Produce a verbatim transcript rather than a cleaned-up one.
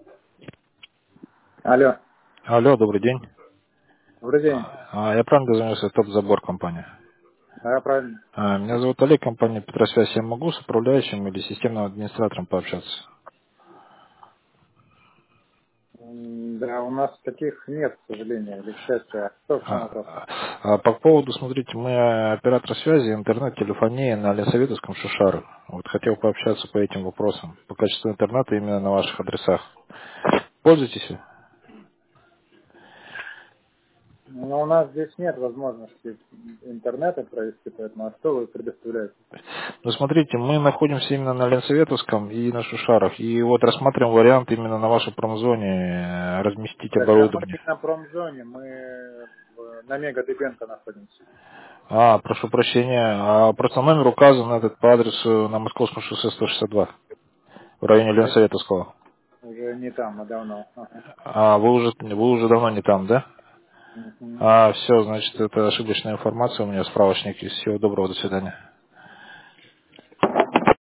Алло, Алло, добрый день. добрый день. А, Я правильно дозвонился, топ-забор компания. Да, правильно. А, Меня зовут Олег, компания Петросвязь. Я могу с управляющим или системным администратором пообщаться? М, Да, у нас таких нет, к сожалению, или к счастью. А что в чем вопрос? А, а По поводу, смотрите, мы оператор связи, интернет, телефония на Ленсоветовском Шушару. Вот хотел пообщаться по этим вопросам, по качеству интернета именно на ваших адресах. Пользуетесь? Ну, у нас здесь нет возможности интернета провести, поэтому а что вы предоставляете? Ну, смотрите, мы находимся именно на Ленсоветовском и на Шушарах. И вот рассматриваем вариант именно на вашей промзоне э, разместить Так, а мы оборудование. не на промзоне, мы в- на Мега Дыбенко находимся. А, прошу прощения. А просто номер указан этот по адресу на Московском шоссе сто шестьдесят два в районе А Ленсоветовского. уже не там, а давно. Ага. А вы уже вы уже давно не там, да? Мгм. А, все, значит, это ошибочная информация у меня, справочник. Всего доброго, до свидания.